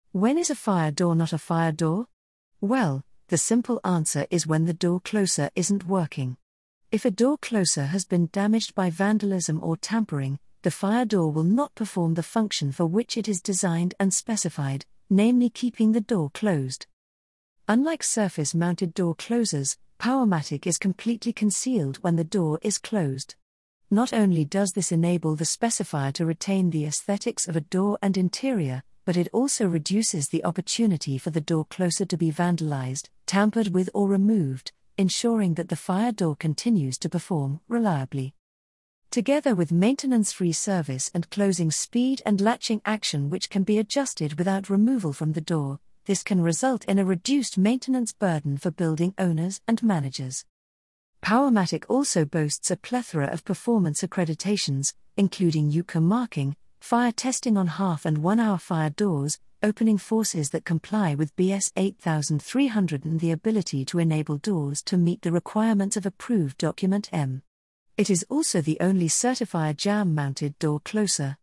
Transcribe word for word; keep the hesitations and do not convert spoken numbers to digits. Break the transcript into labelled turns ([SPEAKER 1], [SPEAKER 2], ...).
[SPEAKER 1] When is a fire door not a fire door? Well, the simple answer is when the door closer isn't working. If a door closer has been damaged by vandalism or tampering, the fire door will not perform the function for which it is designed and specified, namely keeping the door closed. Unlike surface-mounted door closers, Powermatic is completely concealed when the door is closed. Not only does this enable the specifier to retain the aesthetics of a door and interior, but it also reduces the opportunity for the door closer to be vandalized, tampered with or removed, ensuring that the fire door continues to perform reliably. Together with maintenance-free service and closing speed and latching action which can be adjusted without removal from the door, this can result in a reduced maintenance burden for building owners and managers. Powermatic also boasts a plethora of performance accreditations, including U C A marking, fire testing on half and one-hour fire doors, opening forces that comply with B S eight thousand three hundred, and the ability to enable doors to meet the requirements of approved Document M. It is also the only certified jam-mounted door closer.